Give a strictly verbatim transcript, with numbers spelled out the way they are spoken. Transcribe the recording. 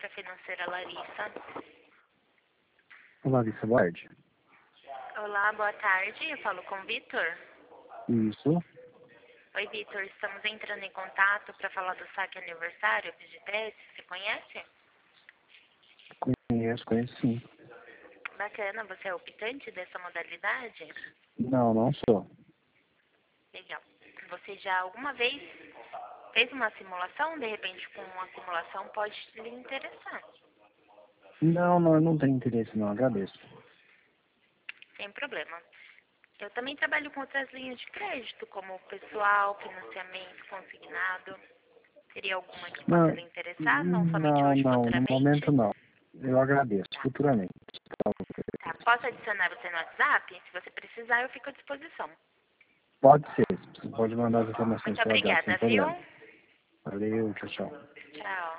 assessora financeira Larissa. Larissa, boa tarde. Olá, boa tarde. Eu falo com o Vitor. Isso. Oi, Vitor. Estamos entrando em contato para falar do saque aniversário FGTS. Você conhece? Conheço, conheço sim. Bacana. Você é optante dessa modalidade? Não, não sou. Legal. Você já alguma vez fez uma simulação? De repente, com uma simulação pode lhe interessar. Não, não, eu não tenho interesse não, agradeço. Sem problema. Eu também trabalho com outras linhas de crédito, como pessoal, financiamento, consignado. Teria alguma que possa Não, lhe interessar? Não somente não, hoje, não, no futuramente? momento não. Eu agradeço, futuramente. Tá. Posso adicionar você no WhatsApp? Se você precisar, eu fico à disposição. Pode ser, você pode mandar as informações Muito pelo WhatsApp, sem obrigada, viu? problema. Valeu, tchau, tchau. Tchau.